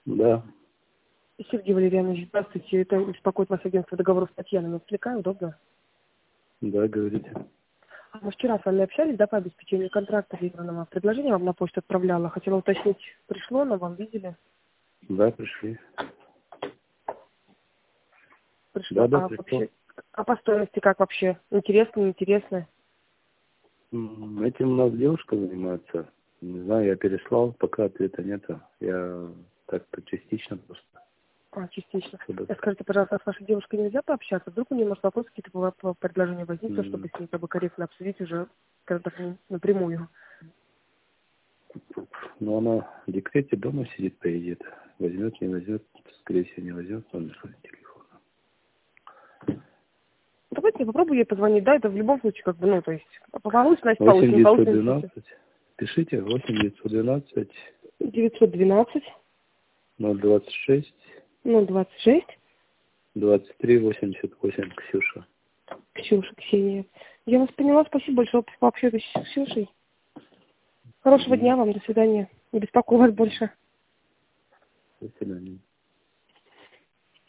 Да, Сергей Валерьянович, здравствуйте. Это беспокоит вас агентство договоров Татьяна. Не отвлекаю, удобно? да, говорите. Мы вчера с вами общались, да, по обеспечению контракта лизерного. Предложение вам на почту отправляла. Хотела уточнить, пришло, но вам видели? Да, пришли. Пришло. Да, да, А пришло. вообще, а по стоимости как вообще? Интересно, неинтересно? Этим у нас девушка занимается. Не знаю, я переслал, пока ответа нету. Я так-то частично просто. Частично. Чтобы, Скажите, пожалуйста, а с вашей девушкой нельзя пообщаться? Вдруг у нее, может, вопросы какие-то по предложению возникнут, чтобы м, с ней как бы корректно обсудить уже, скажем так, напрямую. ну, она в декрете дома сидит, поедет. Возьмет, не возьмет, скорее всего, не возьмет номер телефона. Давайте я попробую ей позвонить, да, это в любом случае, как бы, ну, то есть, получится, значит, получится, Восемь не девятьсот получится, не случится. двенадцать. Пишите, 8 912 912 026 026 23 88, Ксюша. Ксюша, Ксения. Я вас поняла, спасибо большое, пообщаюсь с Ксюшей. Хорошего Мгм. дня вам, до свидания. Не беспокою вас больше. До свидания.